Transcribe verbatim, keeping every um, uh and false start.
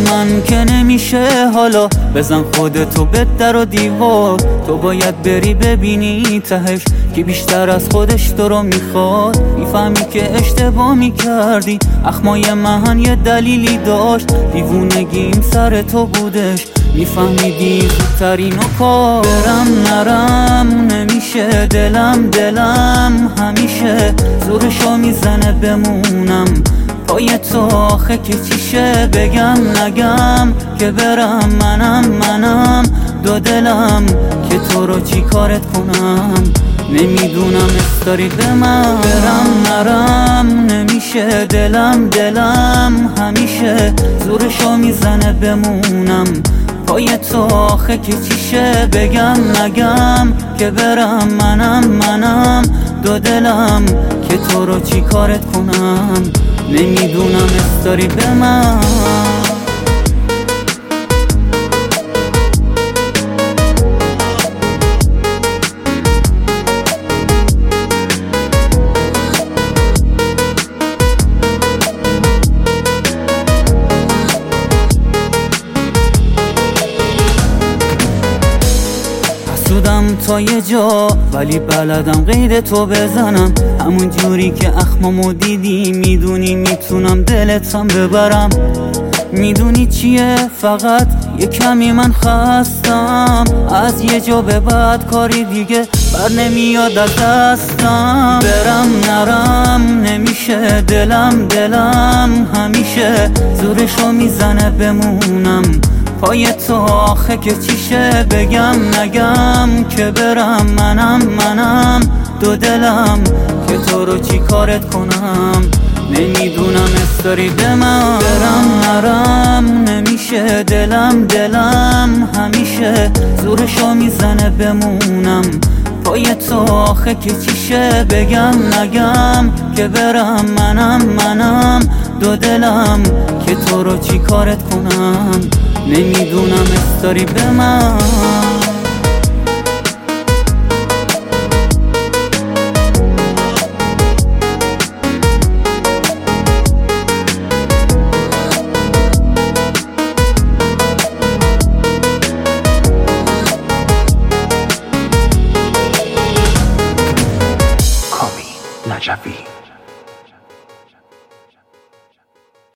من که نمیشه حالا، بزن خودتو به در و دیوار. تو باید بری ببینی تهش که بیشتر از خودش تو رو میخواد. میفهمی که اشتباه میکردی، اخمای من یه دلیلی داشت، دیوونگیم سر تو بودش. میفهمیدی زودترینو کار. برم نرم نمیشه، دلم دلم همیشه زورشو میزنه بمونم پای تو. آخه که چیشه بگم نگم که برم، منم منم دو دلم که تو رو چی کارت کنم. نمیدونم استاری به من. برم نرم نمیشه، دلم دلم همیشه زورشو میزنه بمونم پای تو. آخه که چیشه بگم نگم که برم، منم منم دو دلم که تو رو چی کارت کنم. نمیدونم استاری به من. حسودم تا یه جا ولی بلدم قید تو بزنم، همون جوری که اخمامو دیدی. میدونی میتونم دلتم ببرم، میدونی چیه فقط یه کمی من خستم. از یه جا به بعد کاری دیگه بر نمیاد از دستم. برم نرم نمیشه، دلم دلم همیشه زورشو میزنه بمونم پای تو. آخه که چیشه بگم نگم که برم، منم منم دو دلم که تو رو چی کارت کنم. نمیدونم استاری به من. برم نرم نمیشه، دلم دلم همیشه زورشو میزنه بمونم پای تو. آخه که چیشه بگم نگم که برم، منم منم دو دلم که تو رو چی کارت کنم. نمیدونم استاری به من.